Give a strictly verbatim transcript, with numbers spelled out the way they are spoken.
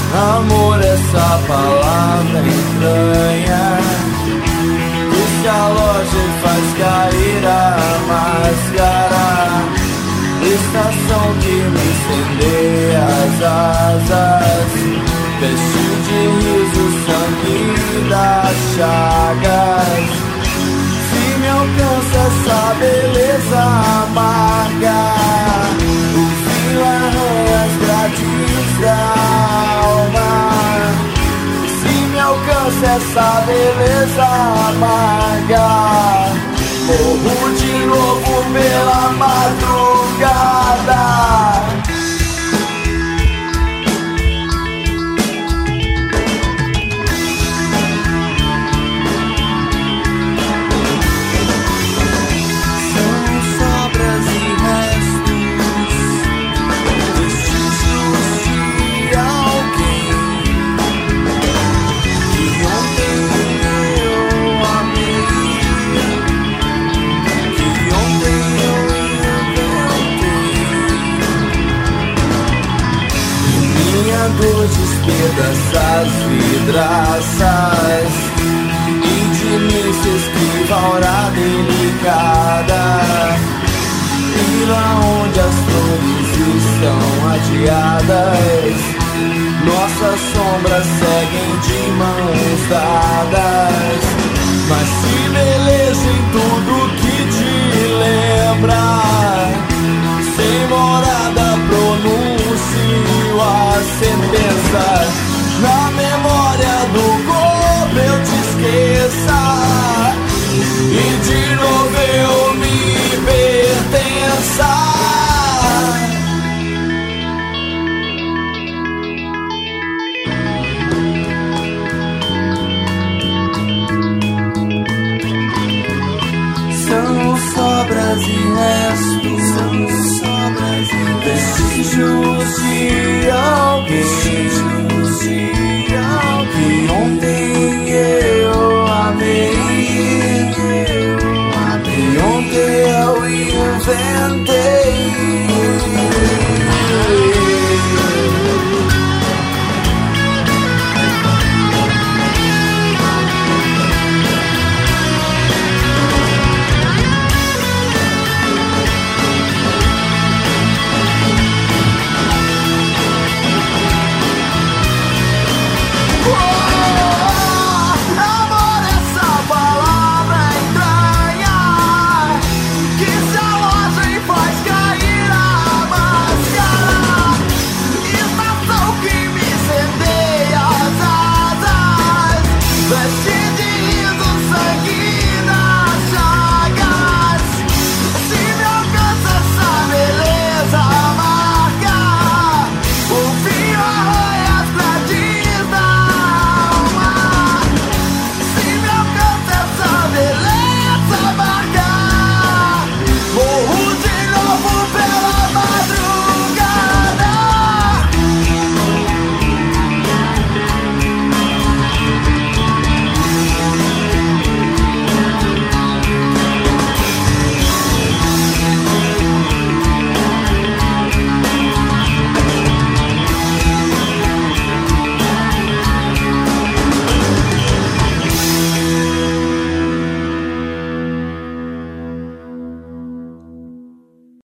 Amor, essa palavra estranha, que se aloja e faz cair a máscara, estação que me incendeia as asas, veste de riso, sangue das chagas. Se me alcança essa beleza amarga, o fio arranha as grades da alma. Se me alcança essa beleza amarga, morro de novo pela madrugada. Despedaça as vidraças e de mim se esquiva a hora delicada, e lá onde as flores estão adiadas, nossas sombras seguem de mãos dadas. Mas se beleza em tudo que te lembra, sem morada pronuncio a sentença.